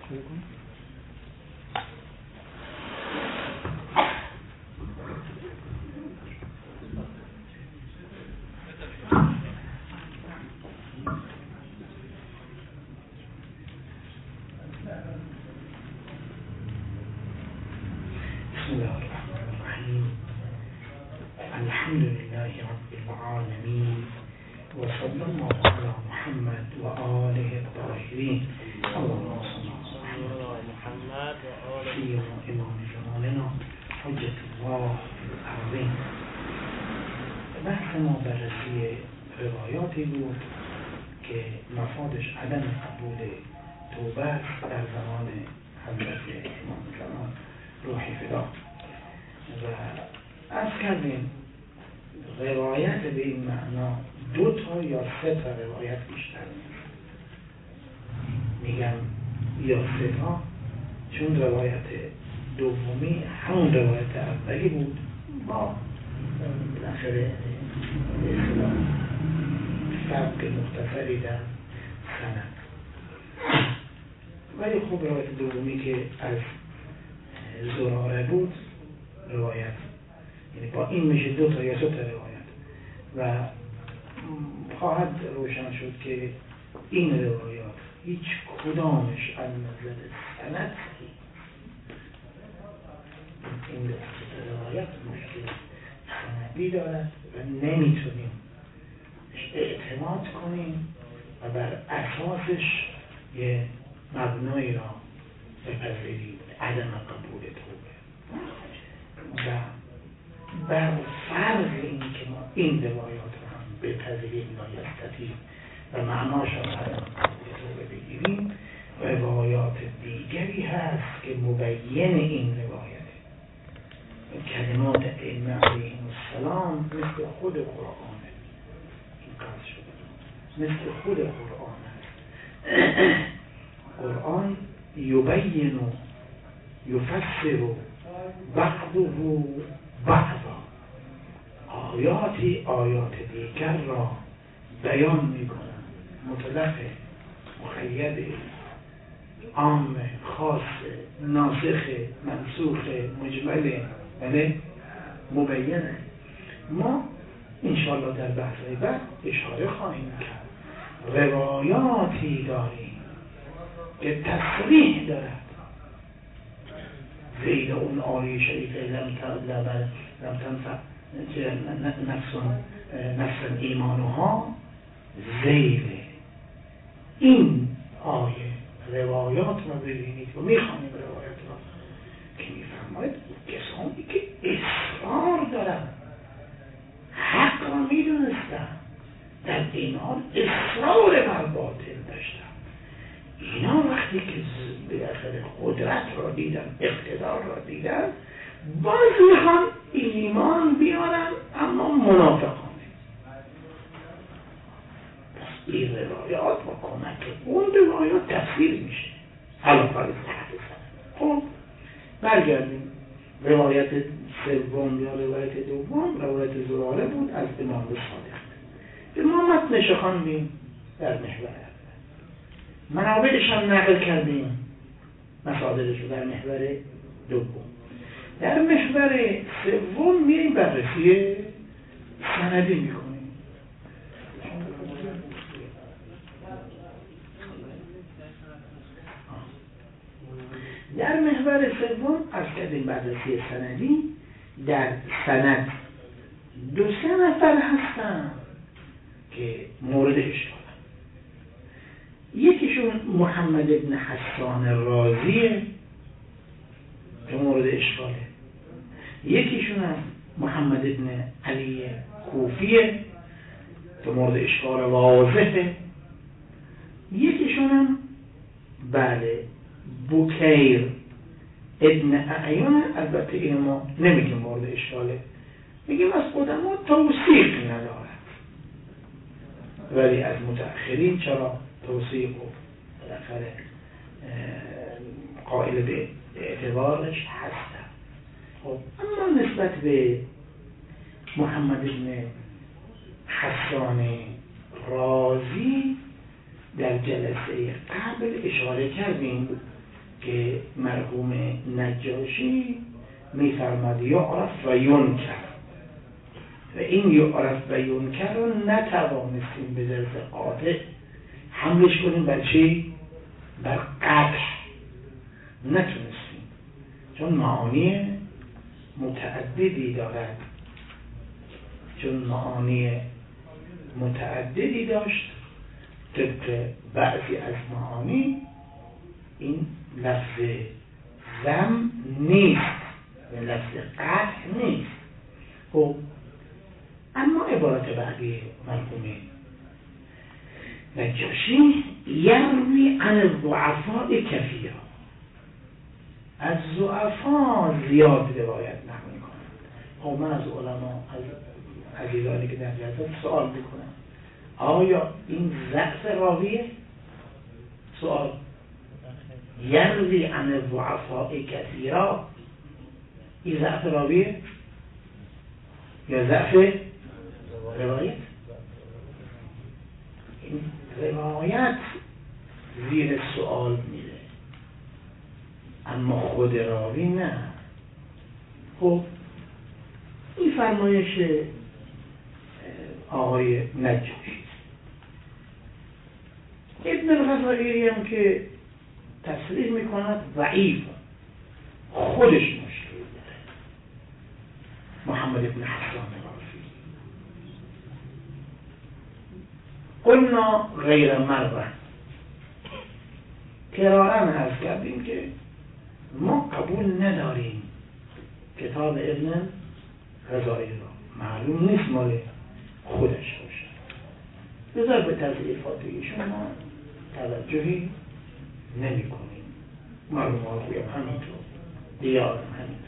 بسم الله الرحمن الرحیم. الحمد لله رب العالمین و صلی الله علی محمد و آله الطاهرین. اللهم صل علی محمد و آله امام جمالنا حجت الله العظیم. بحث ما بررسی روایاتی بود که مفادش عدم قبول توبه در زمان حضرت امام جمال روحی فدا. و از کردیم روایت به این معنا 2 تا یا 3 تا روایت بیشتر میگم یا 3 تا، چون روایت دومی همون روایت اولی بود با بالاخره فرق مختصری در سند. ولی خب روایت دومی که از زراره بود روایت، یعنی با این میشه 2 تا یا 3 تا روایت و خواهد روشن شد که این روایات هیچ کدامش از نظر سند این 2 تا روایت مشکل سندی دارد و نمیتونیم اعتماد کنیم و بر اساسش یه مبنایی را بپذیریم، عدم قبول توبه. و بر فرض این که ما این روایات را هم بپذیریم و یستطیع و معناش را عدم قبول توبه بگیریم، روایات دیگری هست که مبین این روایت، کلمات ائمه علیهم السلام مثل خود قرآنه، این قصد شده مثل خود قرآن است. قرآن یبین و یفسر بعضه بعضا، آیات دیگر را بیان میکنن، مطلق، مقید، عام، خاص، ناسخ، منسوخ، مجمل، بله مبینه. ما انشاءالله در بحث‌های بعد اشاره خواهیم کرد روایاتی داریم که تصریح دارد زید اون آیه شریفه لم تنفع نفس ایمانها زید این آیه روایات را ببینید و میخوانیم روایات را که میفرماید کسانی که اصرار دارن، حق را میدونستن، در این حال اصرار بر باطل داشتن، اینا وقتی که بالاخره قدرت را دیدن، اقتدار را دیدن، باز میخوان ایمان بیارن اما منافقانه. پس این روایات با کمک اون روایات تفسیر میشه علاوه بر صحت سند. خب برگردیم. روایت سوم یا روایت دوم روایت زراره بود از امام صادق. امام متنش خواندیم در محور منابعش هم نقل کردیم، مصادرش رو در محور دوم. در محور سوم میریم بررسی سندی میکنیم. در محور سوم از کردیم بررسی سندی. در سند 2-3 نفر هستن که مورد اشکال. یکیشون محمد ابن حسان رازیه که مورد اشکاله، یکیشون هم محمد ابن علی کوفیه که مورد اشکال واضحه، یکیشون هم بله بوکیر ابن اعیان. البته این ما نمیگیم مورد اشکاله، میگیم از قدما توثیق ندارد، ولی از متأخرین چرا توثیق و بالاخره قائل به اعتبارش هستن. خب اما نسبت به محمد بن حسان رازی در جلسه قبل اشاره کردیم که مرحوم نجاشی میفرماد یعرف و ینکر و این یعرف و ینکر رو نتوانستیم به ظرف قاطع حملش کنیم بر چی؟ بر قطع نتونستیم، چون معانی متعددی دارد، داشت. طبق بعضی از معانی این لفظ ذم نیست و لفظ قطع نیست. خب اما عبارت بعدی مرحوم نجاشی یروی عن الضعفاء کثیرا، از ضعفا زیاد روایت نقل می‌کنه. خب من از علما، از عزیزانی که در جلسه سوال میکنم آیا این ضعف راویه؟ سوال یروی عن الضعفاء کثیرا، این ضعف راویه یا ضعف روایت؟ این روایت زیر سوال میره اما خود راوی نه. خب این فرمایش آقای نجاشی. ابن الغزالی هم که تصریح میکند ضعیف، خودش مشکل داره. محمد ابن حسان رازی قلنا غیر مره، کرارن عرض کردیم که ما قبول نداریم کتاب ابن غزالی را، معلوم نیست مال خودش باشه، بذار به تضعیفات ایشون ما توجهی نمی کنیم. معلوم آقوی هم همینطور، دیار هم همینطور.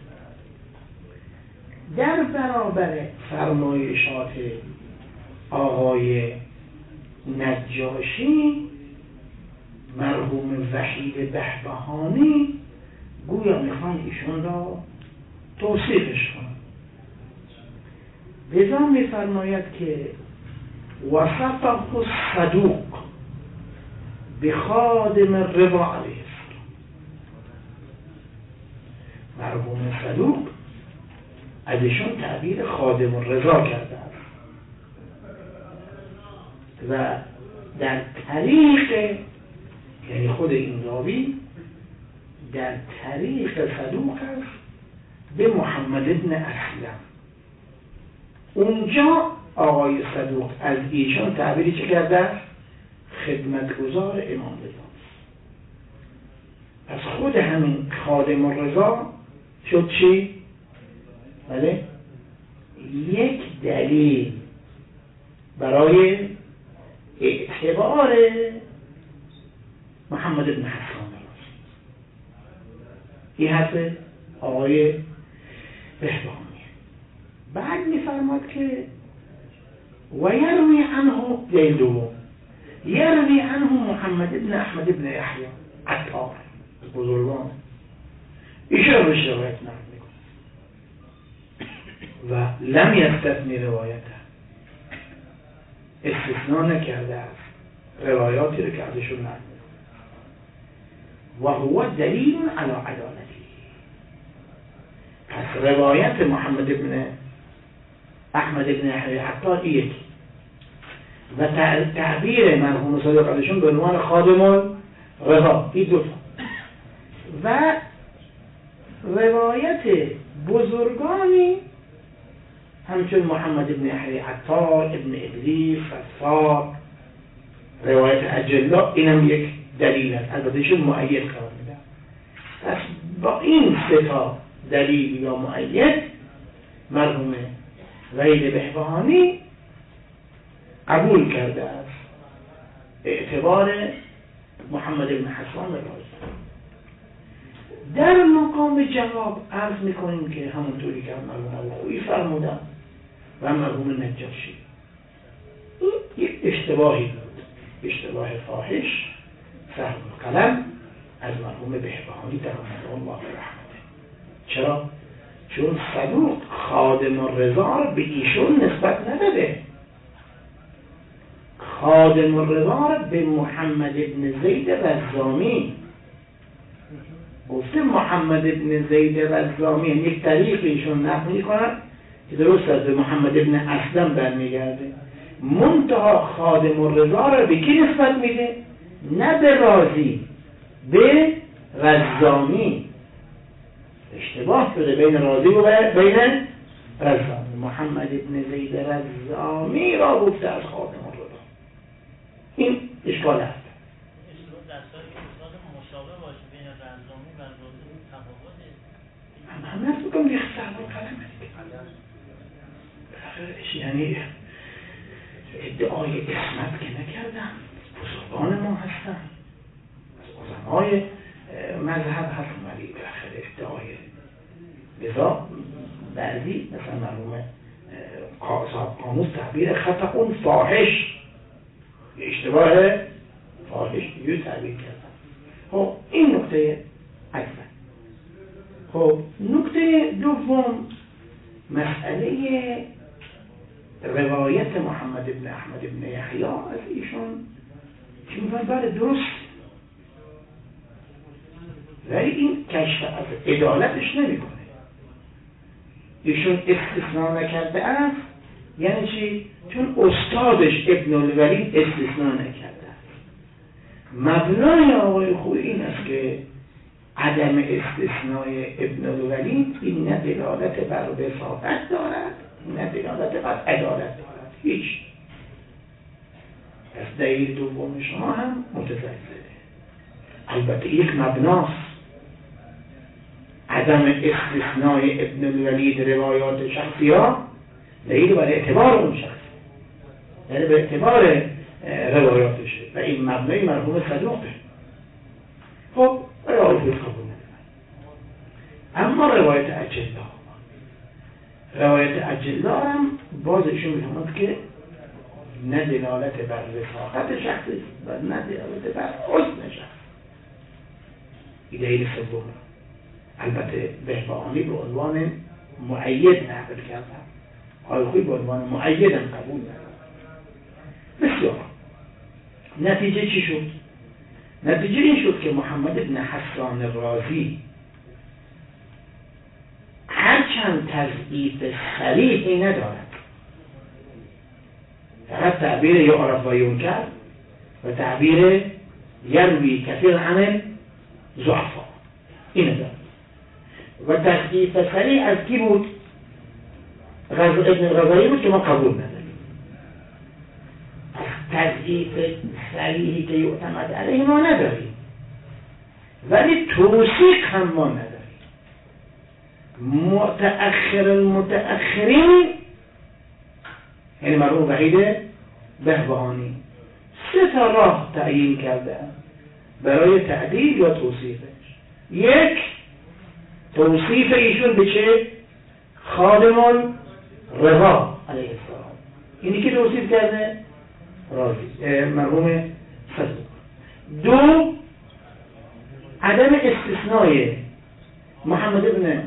در برابر فرمایشات آقای نجاشی مرحوم وحید بهبهانی گویا میخوان ایشون را توصیفش کنن. لذا میفرماید که وصفه الصدوق بخادم الرضا علیه السلام، مرحوم صدوق ازشون تعبیر خادم الرضا کرده و در طریق، یعنی خود این راوی در طریق صدوق است به محمد ابن اسلم. اونجا آقای صدوق از ایشان تعبیری چه کرده؟ خدمتگزار امام رضا. پس خود همین خادم الرضا شد چی؟ بله؟ یک دلیل برای اعتبار محمد ابن حسان رازی. این حرف آقای بهبهانی. بعد میفرماد که و یروی عنه دلیل دوم، یروی عنه محمد ابن احمد ابن یحیی عطار بزرگان، ایشان روش روایت نقل میکنه و لم یستثنی روایته، استثناء نکرده است روایاتی رو که ازشون نقل میکنه. و هو دلیل علی عدالتی. پس روایت محمد ابن احمد ابن یحیی عطار یک و تعبیر مرحوم صادق ازشون به عنوان خادم الرضا، این دو تا و روایت بزرگانی همچون محمد ابن یحیی عطار، ابن ادریس، فصار، روایت اجلا، اینم یک دلیل است. البته ایشون مؤید قرار میدن. پس با این سه تا دلیل یا مؤید مرحوم وحید بهبهانی قبول کرده است اعتبار محمد ابن حسان رازی. در مقام جواب عرض میکنیم که همونطوری که مرحوم خویی فرمودن و مرحوم نجاشی، این یک اشتباهی بود، اشتباه فاحش، سهم القلم از مرحوم بهبهانی ترحمه الله رحمته. چرا؟ چون صدوق خادم الرضا رو به ایشون نسبت نداده، خادم الرضا رو به محمد ابن زید رزامی گفته محمد ابن زید رزامی یک طریق ایشون نقل میکنن که درست از به محمد ابن اسلم برمیگرده، منتها خادم الرضا را به کی نسبت میده؟ نه به رازی، به رزامی. اشتباه شده بین رازی و بین رزامی. محمد ابن زید رزامی را گفته از خادم الرضا. این اشکال هست. من نفت بکنم یه خسرم قلم یعنی ادعای اسمت که نکردم، بزرگان ما هستن، از علمای مذهب هستن، ولی بالاخره ادعای لذا بعضی مثلا مرحوم صاحب قاموس تعبیر خطأ فاحش، اشتباه فاحش یه تعبیر کردن. خب این نکته اول. خب نکته دوم مسئله روایت محمد ابن احمد ابن یحیی از ایشون که میگن بله درست، ولی این کشف از عدالتش نمیکنه. ایشون استثناء نکرده است. یعنی چی؟ چون استادش ابن الولید استثناء نکرده است. مبنای آقای خویی این است که عدم استثناء ابن الولید این نه دلالت بر وساطت دارد، نه دلالت بر عدالت دارد. هیچ. از دلیل دوم شما هم متزلزله. البته یک مبناست. عدم استثناء ابن الولید روایات شخصی ها دلیل بر اعتبار اون شخص، یعنی به اعتبار روایاتشه و این مبنای مرحوم صدوقه. خب روایت قبول ندارن. اما روایت اجلا هم بازشون میتوند که نه دلالت بر وساقت شخصی و نه دلالت بر حسن شخص. این دلیل سوم. البته بهبهانی به عنوان مؤید نقل کردن، حالخوی به عنوان مؤید هم قبول ندارن. بسیار. نتیجه چی شد؟ نتیجه این شد که محمد ابن حسان رازی هرچند تضعیف صریحی ندارد، فقط تعبیر یعرف و ینکر و تعبیر یروی کثیر عن ضعفا اینه دارد. و تضعیف صریح از کی بود؟ ابن غزالی بود که ما قبول نداریم. تضعیف صریحی که یعتمد علیه ما نداریم، ولی توثیق هم ما نداریم. متأخر المتأخرین یعنی مرحوم وحید بهبهانی 3 راه تعیین کرده برای تعدیل یا توصیفش. یک، توصیف ایشون به چه؟ خادم الرضا علیه السلام. اینی که توصیف کرده رازی مرحوم صدوق. 2، عدم استثناء محمد ابن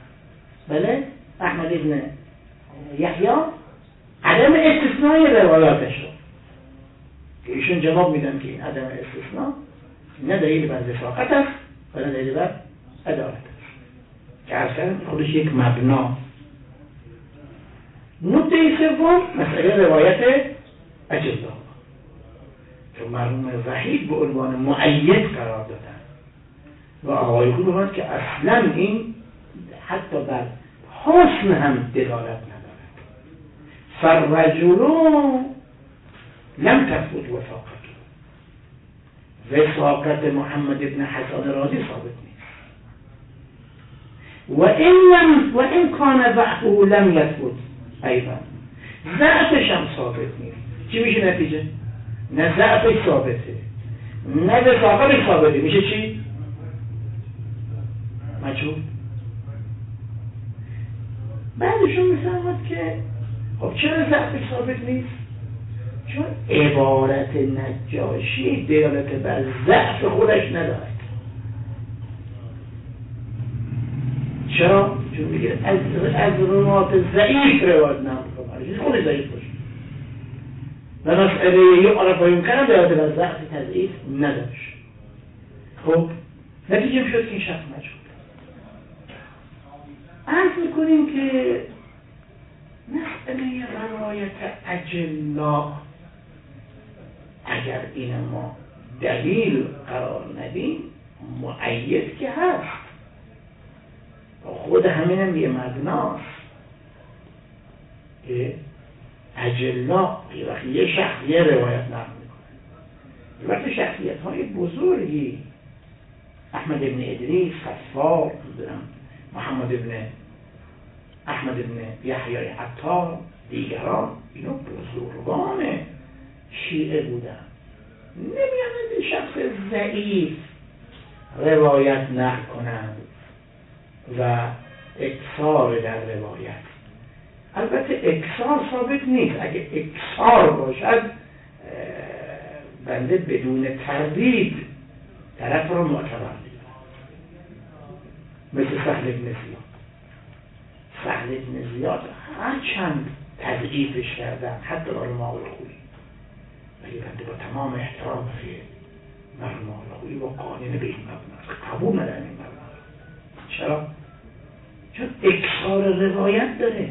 احمد ابن یحیی، عدم استثناء روایاتش رو که ایشون جواب میدن که این عدم استثناء نه دلیل بر وفاقت است و نه دلیل بر عدالت است که اصلا خودش یک مبنا. نکته سوم مسئله روایت اجزا که مرحوم وحید به عنوان مؤید قرار دادن و آقای خوب بماند که اصلا این حتی بر حسن هم دلالت ندارد. فالرجل لم تثبت وثاقت محمد ابن حسان رازی ثابت نیست و این کان ضعفه لم یثبت ایضا، ضعفش هم ثابت نیست. چی میشه نتیجه؟ نه ضعفش ثابته نه وثاقتش ثابته، میشه چی؟ مجهول. بعدشون میفهمد که خب چرا ضعفش ثابت نیست؟ چون عبارت نجاشی دلالت بر ضعف خودش ندارد. چرا؟ چون میگه از روات ضعیف روایت نمیکنه، خودش ضعیف باشه و مسئله یعرف و ینکر دلالت بر ضعف تضعیف نداشت. خب نتیجه شد که این شخص مجهول. عرض میکنیم که مسئله روایت اجلا اگر این ما دلیل قرار ندیم مؤید که هست، خود همینم یه مبناست که اجلا وقتی یه شخص یه روایت نقل میکنه، وقتی شخصیت های بزرگی احمد ابن ادریس، خفار، محمد ابن احمد ابن یحیی عطار، دیگران اینا بزرگان شیعه بودن، نمی‌آمد این شخص ضعیف روایت نقل کنند و اکثار در روایت. البته اکثار ثابت نیست، اگه اکثار باشد بنده بدون تردید طرف را معتبر می‌دانم، مثل سهل بن زیاد. سهل بن زیاد هرچند تضعیفش کردن حتی علماء الخوی، ولی بنده با تمام احترام به علماء الخوی و قانون به این مبنا قبول ندارم این مبنا. چرا؟ چون اکثار روایت داره،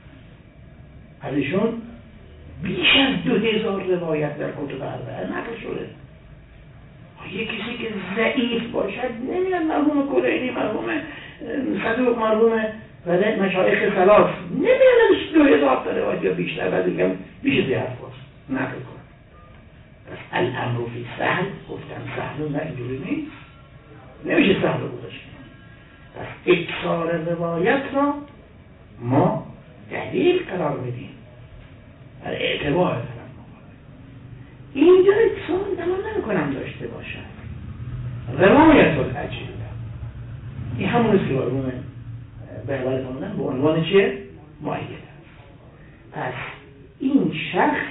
ازشون بیش از 2000 روایت در کتب اربعه نقل شده. یه کسی که ضعیف باشد نمیاد مرحوم کلینی، مرحوم صدوق، مرحوم مشایخ ثلاث نمیاد ازش 2000 تا روایت یا بیشتر، بعد میگم بیش از حرف نقل کنه. پس الامر فی سهل، گفتم سهل نه اینجوری نیست، نمیشه سهل گذاشت. پس اکثار روایت را ما دلیل قرار میدیم در اعتبار دارم. اینجا اکثار دمان نمیکنم داشته باشد روایت الاجله، این همون که مرحوم بهبری فرمودن به عنوان چه؟ مؤید است. پس این شخص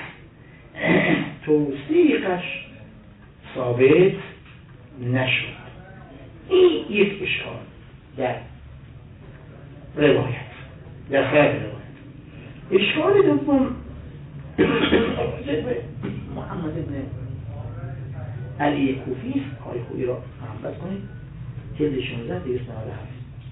توثیقش ثابت نشد. این یک اشکال در روایت، در خیلی روایت. اشکال دوم محمد ابن علی کوفی، آقای خویی را محبت کنید، جلد 16 297.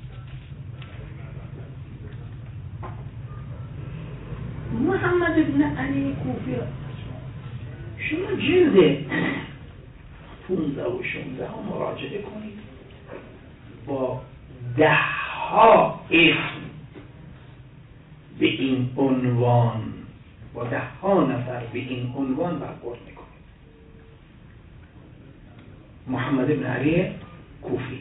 محمد ابن علی کوفی شما جلد 15 و 16 مراجعه کنید، با 10 اسم به این عنوان، با 10 نفر به این عنوان برخورد میکنید. محمد ابن علی کوفی،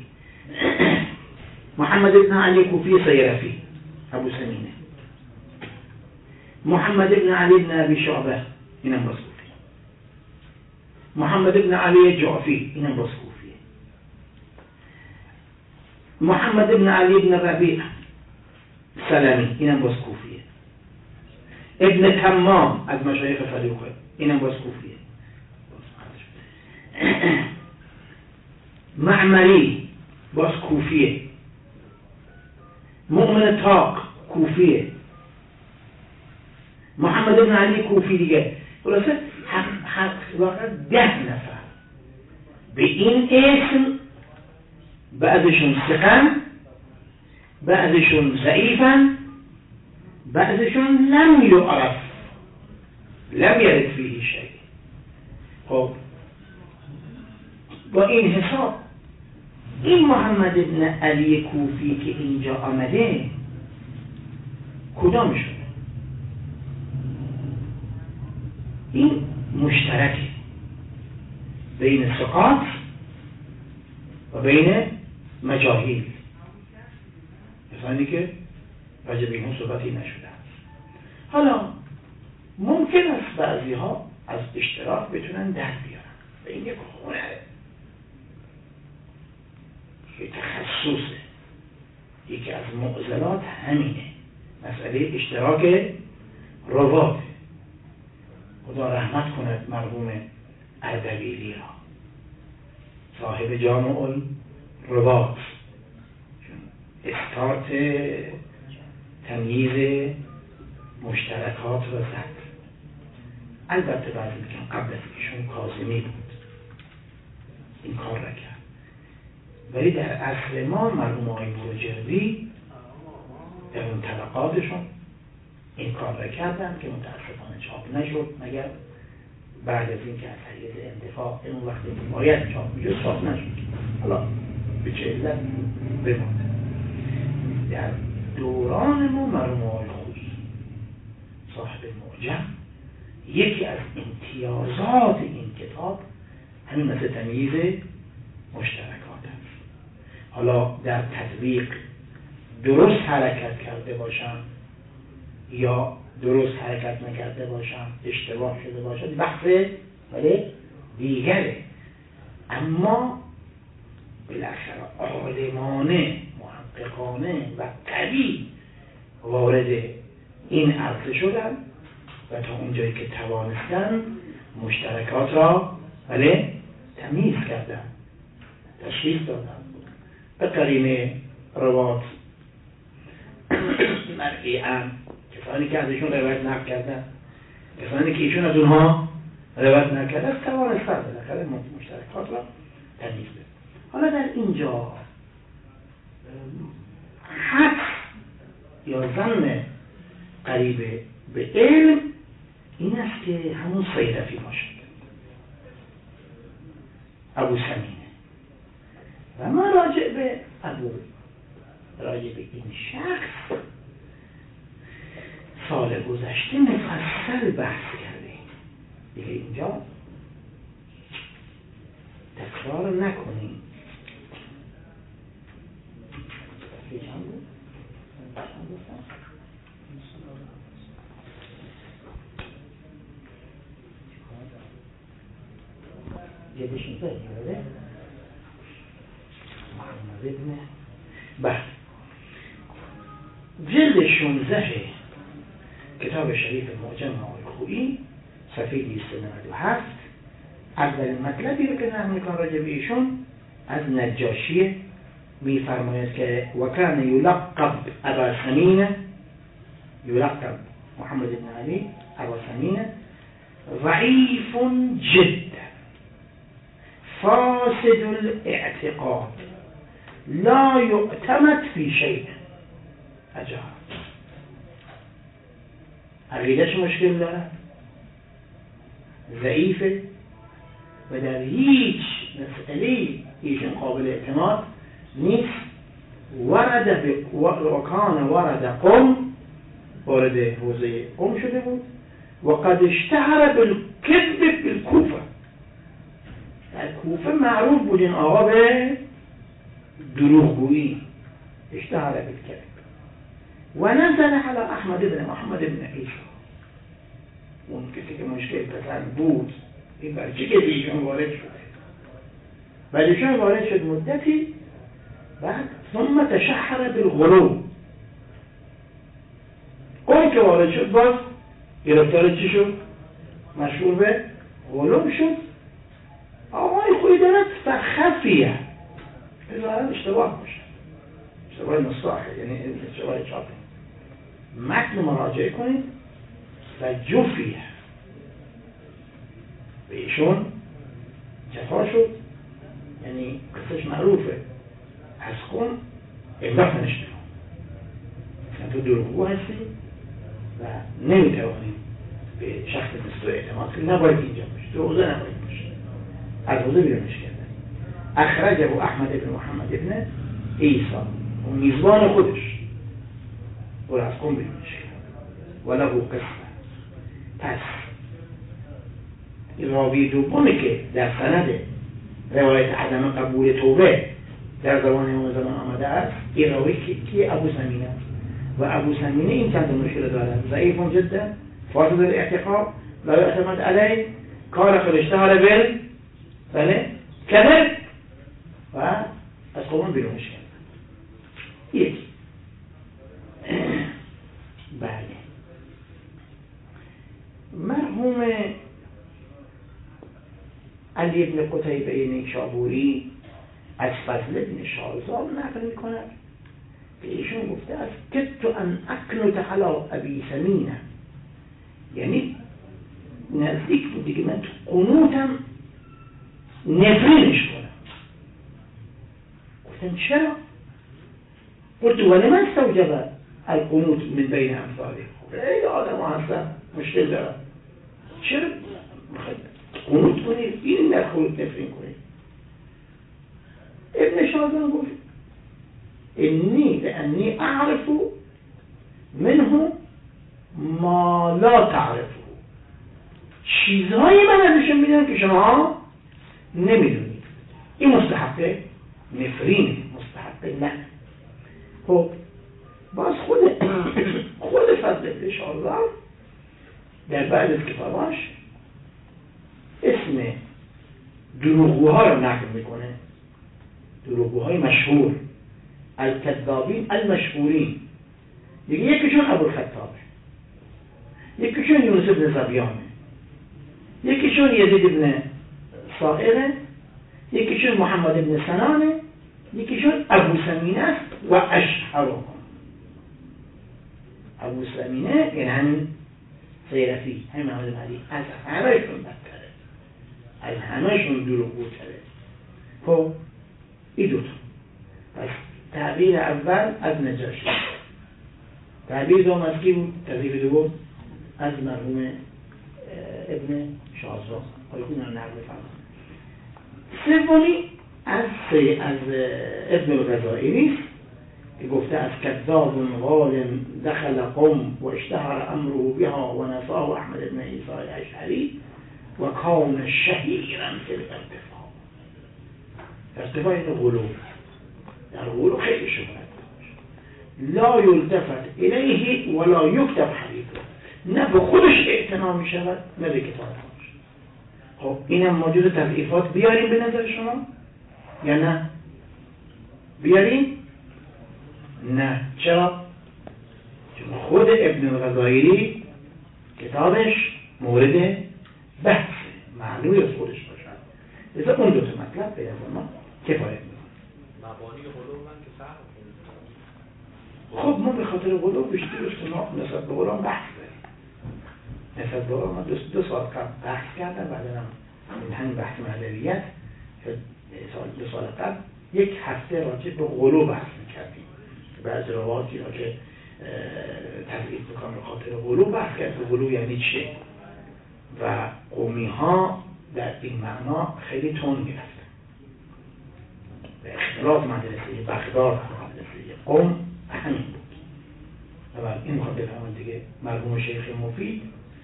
محمد ابن علی کوفی سیرفی ابو سمینه، محمد ابن علی ابن ابی شعبه اینم باز کوفی، محمد ابن علی جعفی اینم باز کوفی، محمد ابن علی ابن ربیع سلمی اینم باز کوفیه، ابن تمام از مشایخ صدوقه اینم باز کوفیه، معمری باز کوفیه، مؤمن طاق کوفیه، محمد ابن علی کوفی دیگه. خلاصه واقعا 10 نفر به این اسم، بعضشون ثقن، بعضشون ضعیفن، بعضشون لم یعرف، لم یرد فیه شیء. خب با این حساب این محمد ابن علی کوفی که اینجا آمده کدامشون؟ این مشترک بین ثقات و بین مجاهیل، مثلا که راجع به اینها صحبتی نشده است. حالا ممکن است بعضی ها از اشتراک بتونن در بیارن و این یک هنره، یک تخصصه، یکی از معضلات همینه، مسئله اشتراک روات. خدا رحمت کند مرحوم اردبیلی را، صاحب جامع الروات، استارت تمییز مشترکات و زد. البته بعضی میگن قبل از ایشون کاظمی بود این کار را کرد، ولی در عصر ما مرحوم آقای بروجردی در اون طبقاتشون این کار را کردن که متاسفانه چاپ نشد، مگر بعد از این که از طریق اندفاع اون وقتی که باید چاپ میشد چاپ نشد. حالا به چه علت بمانده. در دوران ما مرحوم آقای خویی صاحب معجم یکی از امتیازات این کتاب همین مثل تمییز مشترکات است. حالا در تطبیق درست حرکت کرده باشم یا درست حرکت نکرده باشم، اشتباه شده باشد، بحث ولی دیگره. اما بالاخره عالمانه، محققانه و قوی وارد این عرصه شدن و تا اونجایی که توانستن مشترکات را ولی تمیز کردن، تشخیص دادن. به قرینه روات مرئیاً کسانی که ازشون روایت نقل کردن، کسانی که ایشون از اونها روایت نکردن، توانستن بالاخره مشترکات را تمیز بدن. حالا در اینجا حد یا ظن قریب به علم این است که همون صیرفی باشد، ابو سمینه. و ما راجع به این شخص سال گذشته مفصل بحث کردیم دیگه، اینجا تکرار نکنیم. جدشون بره محمد ابن بله جلد 16 کتاب شریف معجم آقای خویی صفحه 297 اولین مطلبی رو که نقل می‌کنه راجع به ایشون از نجاشی می‌فرماید که وکان یلقب ابا سمینه، یلقب محمد بن علی ابا سمینه، ضعیف جدا فاسد الاعتقاد لا يعتمد في شيء. عجب، عقیده‌اش مشکل داره، ضعیفه و در هیچ مسئله ایشون قابل اعتماد نیست. ورد قم، وارد حوزه قم شده بود و قد اشتهر بالكذب بالكوفه. در کوفه معروف بود این آقا به دروغگویی، اشتهر بالكذب. و نزل على احمد بن محمد بن عیسی، اون کسی که مشکل پسند بود، این برچه که ایشون وارد شده و ایشون وارد شد مدتی بعد ثم تشحر بالغلو. اون که وارد شد باز گرفتار چی شد؟ مشهور به غلو شد. آقای خویی دارد فخفیه، بذارن اشتباه باشه، اشتباه مصطلحه، یعنی اشتباه چاپه. متن مراجعه کنید و جفیه به ایشون جفا شد، یعنی قصهش معروفه، از خون انداختنش بیرون، تو دروغگو هستی و نمیتوانی به شخص مثل اعتماد کنی، نباید اینجا باشی، دروغگو نباید باشی، از حوزه بیرونش کردن. اخرجه احمد بن محمد بن عیسی، اون میزبان خودش او را از خون بیرونش کرد. وله قسمه. پس راوی دومی که در سند روایت عدم قبول توبه در زمان امام زمان آمده است، این راوی که ابو سمینه است و ابو سمینه این چند مشکل دارد: ضعیف جدا، فاسد الاعتقاد، لا يعتمد علیه، کار قد اشتهر بله کذب و از قوم بیرونش کرد. یکی بله مرحوم علی بن قتیبه نیشابوری از فضل بن شازاد نقل می‌کند که ایشون گفته است کدت ان اقنت علی ابی سمینه، یعنی نزدیک بود دیگه من تو قنوتم نفرینش کنم. گفتن چرا؟ قلت ولمن استوجب القنوت من بین امثاله. خیلی آدم ها هستن مشکل دارن، چرا قنوت کنید؟ این نخورد نفرین کنید. ابن شازن گفت لأنی اعرف منه ما لا تعرفه، چیزهایی من ازشون میدونم که شما نمیدونید. این مستحق نفرین، مستحق نه. خب باز خود فضل ابن شازن در بعد از کتاباش اسم دروغگوها رو نقل میکنه، دروغگوهای مشهور، الکذابین المشهورین. دیگه یکیشون ابوالخطابه، یکیشون یونس بن زبیانه، یکیشون یزید بن صائره، یکیشون محمد بن سنانه، یکیشون ابو سمینه است و اشهرهم. ابو سمینه یعنی همین سیرفی، همین محمد بن علی، از همهشون بدتره، از همهشون دروغگوتره. خب این دوتا. پس تعبیر اول از نجاشی، تعبیر دوم از کی بود؟ تعبیر دوم از مرحوم ابن شازده. حالا خودم رو نقل فرمایید. سومی از ابن الغزائری است که گفته از کذاب غال دخل قوم و اشتهر امره بها و نصاه احمد بن عیسی الاشعری و کان شهیرا فی الارتفاع. ارتفاع این غلو، در غلو خیلی شهرت داشت. لا یلتفت الیه ولا یکتب حدیثه، نه به خودش اعتنا می شود نه به کتابش. خب اینم موجود تضعیفات بیاریم به نظر شما یا نه؟ بیاریم؟ نه. چرا؟ چون خود ابن الغزائری کتابش مورد بحث معنوی از خودش باشد، لذا اون دو تا مطلب به نظر ما کفایت می‌کنه. مبانی غلو من که فهم کنید. خب ما به خاطر غلو بیشترش ما نسبت به غلو بحث داریم. نسبت به غلو ما دو سال قبل بحث کردم، بعدا هم همین بحث مهدویت دو سال قبل یک هفته راجع به غلو بحث می‌کردیم. بعضی رواتی را که تضعیف می‌کنم به خاطر غلو بحث کرد. غلو یعنی چه؟ و قومی ها در این معنا خیلی تون گرفتن. به اختلاف مدرسه بغداد مدرسه قم همین بود. و این میخواد بفهمون دیگه مرحوم شیخ مفید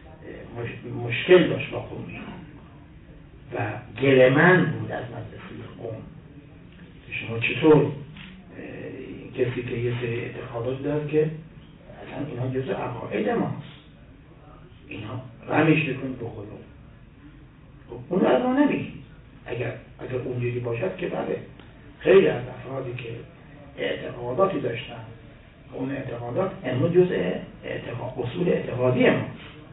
مشکل داشت با قومی ها و گله‌مند بود از مدرسه قم. شما چطور کسی که یه سری اعتقادات داره که اصلا اینا جزء عقاید ماست، اینا رمیش بکنید به غلو. خب اون رو ما نمیگیم. اگر اونجوری باشد که بله، خیلی از افرادی که اعتقاداتی داشتن، اون اعتقادات امروز جزء اصول اعتقادی ماست.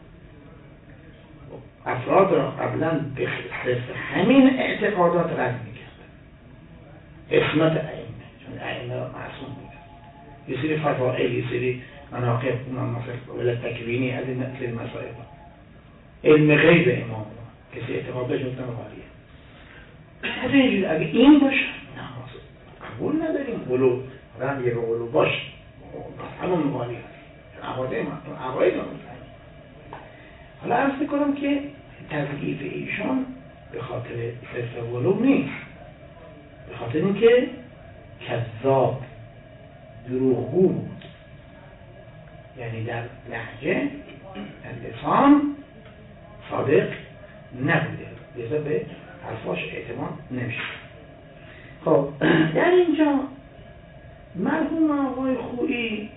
افراد را قبلا به صرف همین اعتقادات رد میکردن، عصمت ائمه، چون ائمه معصوم بودن. یه سری فضائل، یه سری مناقب، اونم مثلا ولد تکوینی از این مثل مسائل، علم غیب امام کسی اعتقادش مثلا غالیه. از اینجور اگه این باشه نه قبول نداریم. غلو رم یه غلو باش همون غالیه، عقاید ما. حالا عرض میکنم که تضعیف ایشان به خاطر صرف غلو نیست، به خاطر اینکه کذاب، دروغگو بود، یعنی در لهجه در لسان صادق نبوده، لذا به حرفاش اعتماد نمیشه. خب در اینجا مرحوم آقای خویی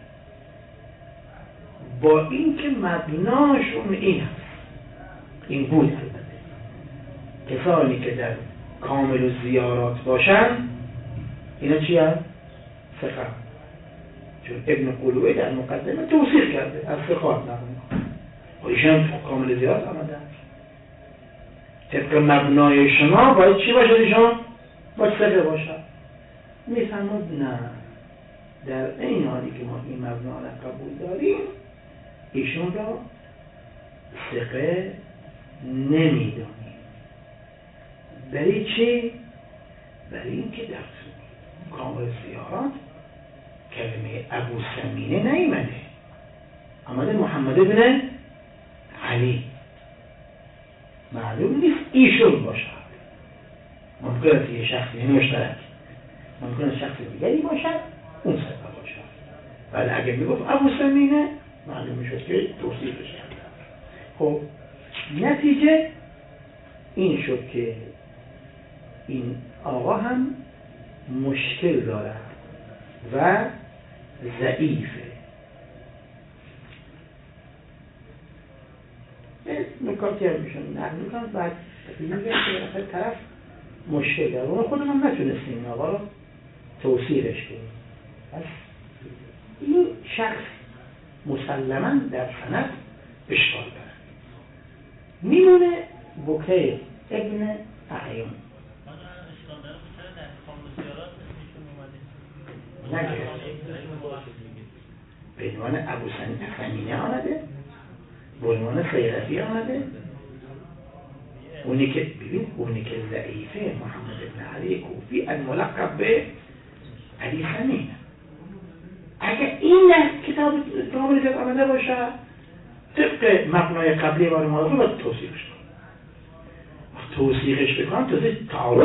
با این که مبناشون این هست، این بود البته، کسانی که در کامل و زیارات باشن اینا چی هست؟ ثقه. چون ابن قلوه در مقدمه توصیف کرده از ثقات نبود و ایشان کامل زیارات آمده. طبق مبنای شما باید چی باشد؟ ایشان باید ثقه باشد. میفرمود نه، در این حالی که ما این مبنا را قبول داریم ایشون را ثقه نمیدانیم. برای چی؟ برای این که در کامل زیارات کلمه ابو سمینه نیامده، آمده محمد بن علی. معلوم نیست ایشون باشد، ممکن است یه شخصی مشترک، ممکن است شخص دیگری باشد اون سپه باشد، ولی اگه میگفت ابو سمینه معلوم میشد که توصیفش کرده. خب نتیجه این شد که این آقا هم مشکل دارد و ضعیفه. نکاتی هم میشون نقل میکنم بعد میگه که طرف مشکل داره و خودمون نتونستیم این آقا رو توصیفش کنیم. پس این شخص مسلماً در سند اشکال داره. میمونه بکیر ابن اعیم نگه به عنوان ابو سمینه آمده، به عنوان خیرفی آمده. اونی که ضعیفه محمد بن علی کوفی الملقب به علی سمینه. اگر این کتاب کامل آمده باشه طبق مبنای قبلی بار موضوع باید توصیفش کنم. توصیفش بکنم تازه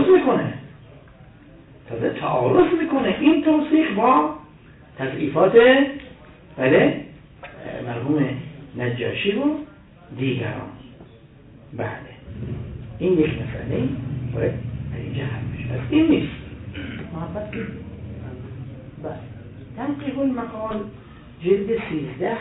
تعارض میکنه. این توصیف با تضعیفات بله مرحوم نجاشی و دیگران. بله این یک مسئله باید اینجا حل بشه. پس این نیست محبت که بله تنقیح المقال جلد 13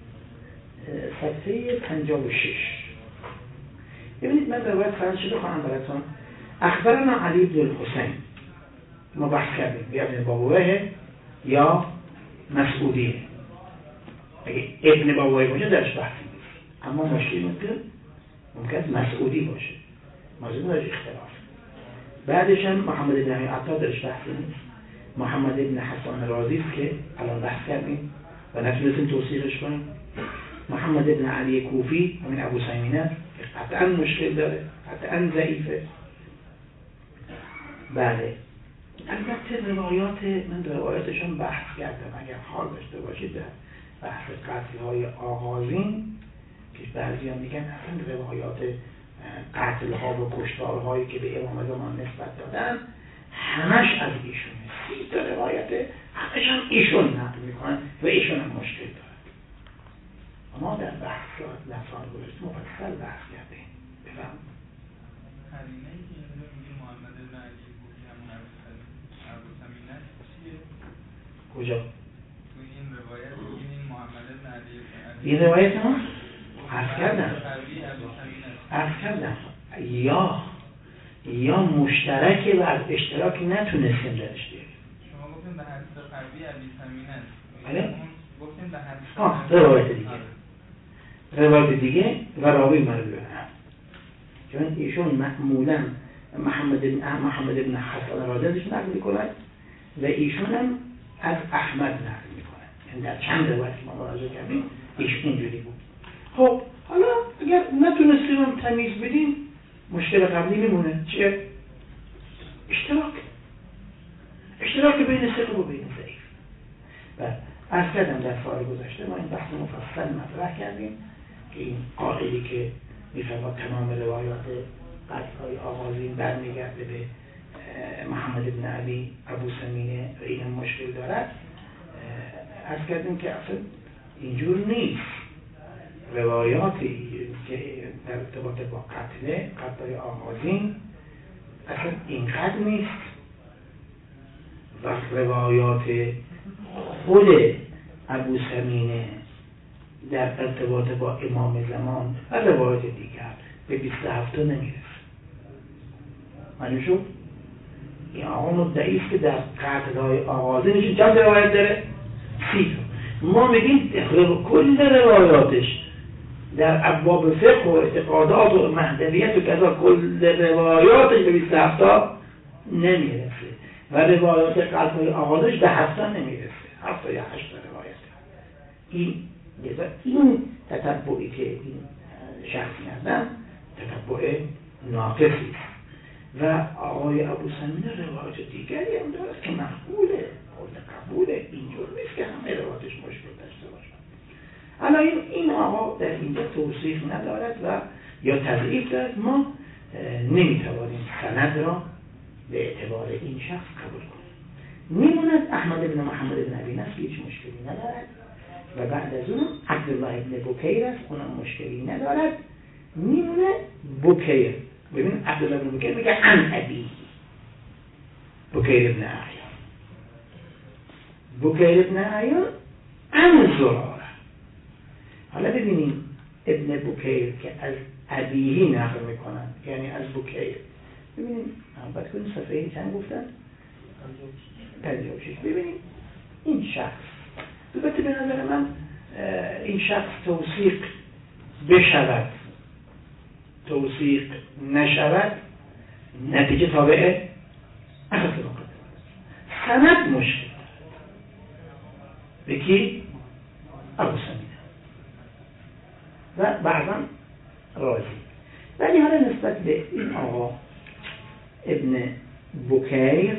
صفحه 56. ببینید من روایت فرانسه بخوانم براتون. اخبرنا علی بن الحسین، ما بحث کردیم بیا ابن بابوه یا مسعودیه. اگه ابن بابوه باشه درش بحثی نیست، اما مشکل ممکن مسعودی باشه، موضوع داره اختلاف. بعدش هم محمد بن عطا درش بحثی نیست. محمد بن حسن رازی است که الان بحث کردیم و نتونستیم توصیفش کنیم. محمد بن علی کوفی همین ابو سمینه که قطعا مشکل داره، قطعا ضعیفه. بله البته روایات من در روایاتشون بحث کردم، اگر حال داشته باشید در بحث قتل‌های آغازین که بعضی هم میگن اصلا روایات قتل‌ها و کشتارهایی که به امام زمان نسبت دادن همش از ایشونه. 30 تا روایت همش هم ایشون نقل میکنن و ایشون هم مشکل دارن. ما در بحثات نفار گذاشت مفصل بحث کردیم. بفهم قرینه ای که اینجا میگه محمد بن علی کوفی همون ابو سمینه چیه؟ کجا؟ تو این روایت میگه این محمد بن علی این روایت ما عرض کردم یا مشترکه و از اشتراک نتونستیم درش بیاریم. شما گفتیم به حدیث قوی علی سمینه است. بله؟ گفتیم به حدیث روایت دیگه و راوی مرجوع هم. چون ایشون معمولا محمد بن حسن رازیش نقل میکنن و ایشون هم از احمد نقل میکنن. یعنی در چند روایت که ما مراجعه کردیم ایشون اینجوری بود. خب حالا اگر نتونستیم هم تمیز بدیم مشکل قبلی میمونه. چیه؟ اشتراک بین ثقه و بین ضعیف. و از کردم در سال گذشته ما این بحث مفصل مطرح کردیم که این قائلی که میفرماد تمام روایات قتل‌های آغازین برمیگرده به محمد بن علی ابو سمینه و این هم مشکل دارد. از کردیم که اصلا اینجور نیست. روایاتی که در ارتباط با قتل‌های آغازین اصلا اینقدر نیست و روایات خود ابو سمینه در ارتباط با امام زمان و روایات دیگر به 27 نمیرسه. معنی شد؟ این آقا مدعی است که در قتل‌های آغازینش چند روایت داره؟ 30. ما میگیم کل روایاتش در ابواب فقه و اعتقادات و مهدویت و کذا کل روایاتش به 27 نمیرسه و روایات قتل‌های آغازش به 7 نمیرسه. 7 یا 8 روایت. این تتبعی که این شخص کردن تتبع ناقصی است و آقای ابو سمینه روایت دیگری هم دارد که مقبوله، قابل قبوله، اینجور نیست که همه روایتش مشکل داشته باشد. حالا این آقا در اینجا توصیف ندارد و یا تضعیف دارد، ما نمیتوانیم سند را به اعتبار این شخص قبول کنیم. میموند احمد بن محمد بن ابی نصر هیچ مشکلی ندارد و بعد از اون عبدالله بن بکیر است، اونم مشکلی ندارد. میمونه بکیر. ببین عبدالله بن بکیر میگه عن ابی بکیر بن اعیان، بکیر بن اعیان عن زراره. حالا ببینیم ابن بکیر که از ابیهی نقل میکنن، یعنی از بکیر. ببینیم باید کنیم صفحه چند گفتن؟ 56. ببینیم این شخص، البته به نظر من این شخص توثیق بشود توثیق نشود نتیجه تابع اخذ مقدمه. سند مشکل به کی؟ ابو سمینه و بعضا رازی. ولی حالا نسبت به این آقا ابن بکیر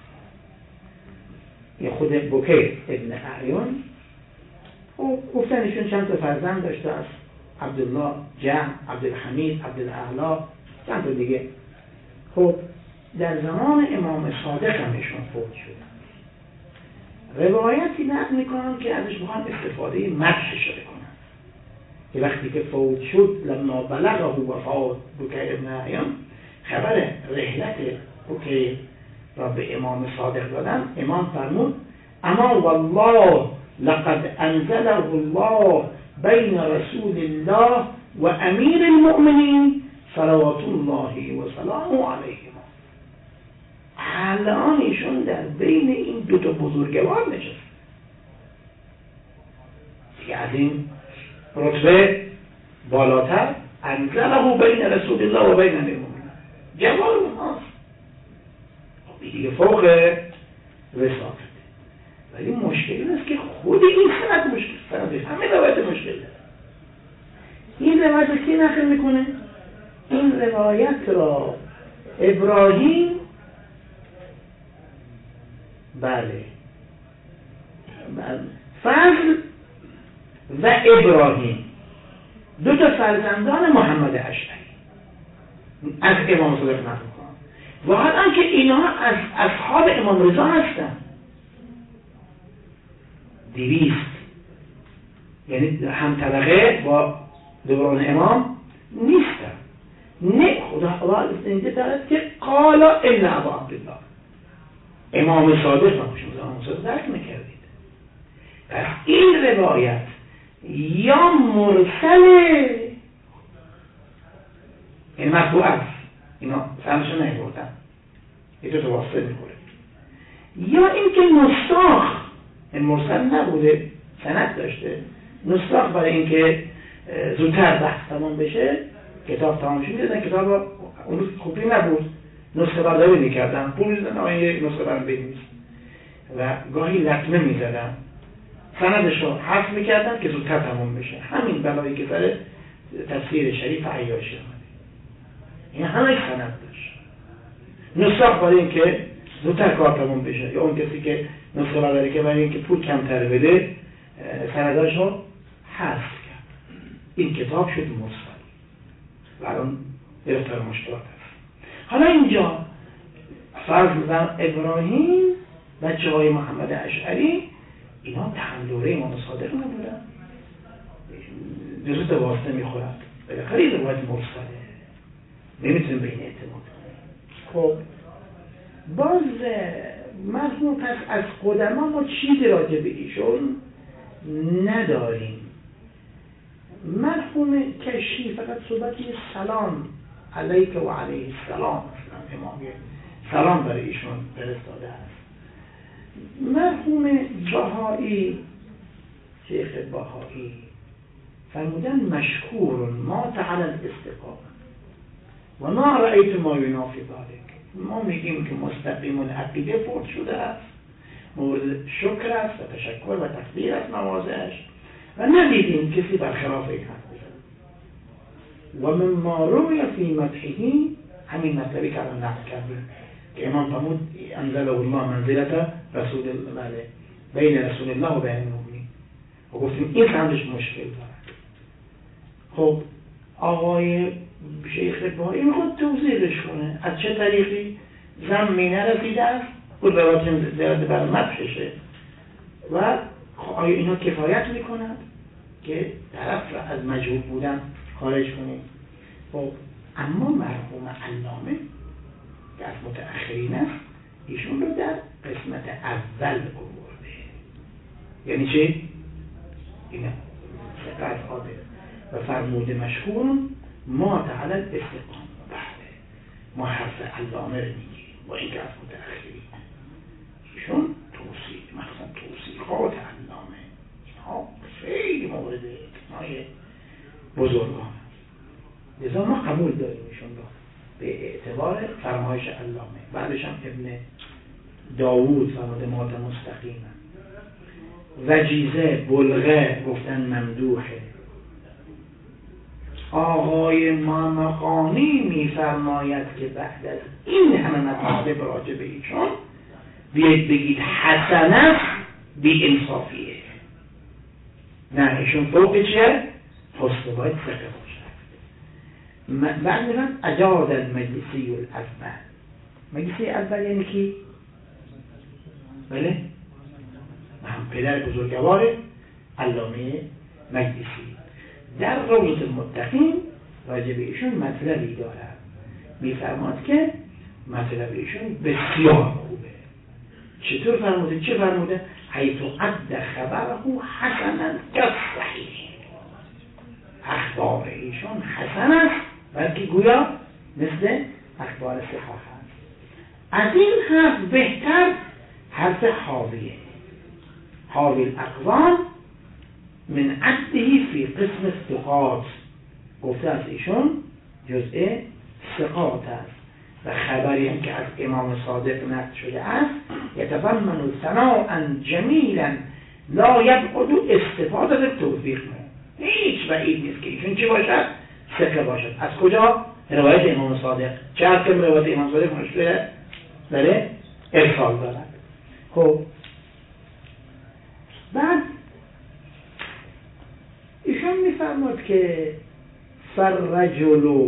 یا خود بکیر ابن اعیان، گفتن ایشون چند تا فرزند داشته است، عبدالله، جهم، عبدالحمید، عبدالاعلی، چند تا دیگه. خب در زمان امام صادق هم ایشون فوت شدن. روایتی نقل میکنن که ازش بخوان استفاده مدحش بکنن که وقتی که فوت شد لما بلغه وفات بکیر ابن اعیان، خبر رحلت بکیر را به امام صادق دادن. امام فرمود اما والله لقد انزله الله بین رسول الله و امیر المؤمنین صلوات الله و سلامه علیهما. الان ایشون در بین این دو تا بزرگوار نشست دیگه، از این رتبه بالاتر انزله بین رسول الله و بین امیر المؤمنین جوار اونهاست، دیگه فوق وساطت. ولی مشکل این است که خود این سند مشکل، سند همه روایت مشکل داره. این روایت رو کی نقل میکنه؟ این روایت را ابراهیم، بله فضل و ابراهیم، دو تا فرزندان محمد اشعری از امام صادق نقل میکنن و حالا که اینا از اصحاب امام رضا هستن 200، یعنی هم طبقه با دوران امام نیستن. نه خدا اینجا دارد که قال ان ابا عبدالله، امام صادق امام صادق درک نکردید. پس این روایت یا مرسله، این مطبوع است، اینا سندشون نمیبردن، یه تو واسطه میخوره، یا اینکه نساخ، این مرسل نبوده، سند داشته، نساخ برای اینکه زودتر بحث تمام بشه کتاب تمام شد میدادن، کتاب اون روز کپی نبود، نسخه برداری میکردن، پول میدادن آن یک نسخه برام بنویس و گاهی لطمه میزدن، سندش رو حذف میکردن که زودتر تمام بشه. همین بلایی که سر تفسیر شریف عیاشی آمده، این همه سند داشت، نساخ برای اینکه زودتر کار تمام بشه، یا اون کسی که نسخه برداری که برای اینکه پول کمتر بده سنداش رو حذف کرد. این کتاب شد مرسل و الان گرفتار مشکلات هست. حالا اینجا فضل و ابراهیم بچه های محمد اشعری اینا تحمل امام صادق نبودن، جزء واسطه میخورد، بالاخره این روایت مرسله، نمیتونیم به این اعتماد کنیم. خب باز مرحوم پس از قدما ما چیزی راجع به ایشون نداریم. مرحوم کشی فقط صحبتی سلام علیک و علیه السلام، امام سلام برای ایشون فرستاده است. مرحوم بهایی، شیخ بهایی فرمودن مشکور ما تعالی الاستقامه و ما رأیت ما ینافی ذلک. ما میگیم که مستقیم العقیده فوت شده است، مورد شکر است و تشکر و تقدیر است نمازش، و ندیدیم کسی برخلاف این حرف بزنه. و مما روی فی مدحه همین مطلبی که الان نقل کردیم که امام فرمود انزله الله منزلت رسول الله بین رسول الله و بین المؤمنین و گفتیم این سندش مشکل دارد. خب آقای شیخ بهایی میخواد توضیحش کنه از چه طریقی زمینه رسیده است و روایت زیاده بر مدحشه و آیا اینا کفایت میکنند که طرف را از مجهول بودن خارج کنیم. خب اما مرحوم علامه که از متأخرین است ایشون رو در قسمت اول آورده. یعنی چی؟ اینا سقط عادل و فرمود مشهور ما تعالی الاستقامه. بله ما حرف علامه رو میگیم با این که از متأخرین ایشون توصیح مثلا توصیحات علامه اینها خیلی مورد اعتنای بزرگان است، لذا ما قبول داریم ایشون رو به اعتبار فرمایش علامه. بعدش هم ابن داوود فرموده مات مستقیما، وجیزه بلغه گفتن ممدوحه. آقای مامقانی میفرماید که بعد از این همه مطالب راجع به ایشون بیایید بگید حسن است بی انصافیه. نه ایشون فوق چیه؟ حسن باید ثقه باشد. بعد میگن اجاد المجلسی الاول. مجلسی اول یعنی کی؟ بله؟ هم پدر بزرگوار علامه مجلسی در روض المتقین راجع به ایشون مطلبی دارد، میفرماد که مطلب ایشون بسیار خوبه. چطور فرموده؟ چه فرموده؟ حیث عد خبره حسنا کالصحیح. اخبار ایشون حسن است بلکه گویا مثل اخبار صحاح است. از این حرف بهتر حرف حاویه، حاوی الاقوال من عدهی فی قسم ثقات. گفته از ایشون جزء ثقات است و خبری هم که از امام صادق نقل شده است یتضمن ثناء جمیلا لا یبعد استفاده از توفیق. هیچ بعید نیست که ایشون چی باشد؟ ثقه باشد. از کجا؟ روایت امام صادق. چه هست که روایت امام صادق مشکله؟ داره ارسال دارد. خب بعد ایشون میفرماد که فررجل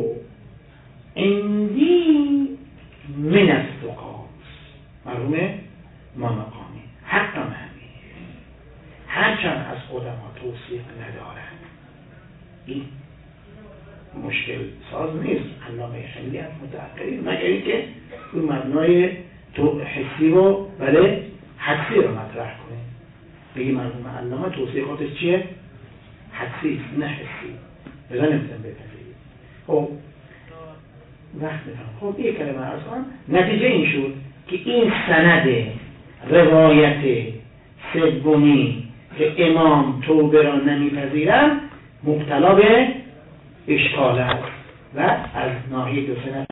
عندی من الثقات. مرحوم مامقانی حقا همینه، هرچند از علما توصیق ندارند این مشکل ساز نیست. علامه خیلی از متأخرین مگر اینکه اون مبنای تو حسی رو بله حدسی رو مطرح کنه، بگی مرحوم علامه توصیقاتش چیه؟ حدسی نه حسی، بذار نمیتونم بپذیرید. خب وقت میفهم. خب یک کلمه عرض کنم. نتیجه این شد که این سند روایت سومی که امام توبه را نمیپذیرند مبتلا به اشکال است و از ناحیه دو سند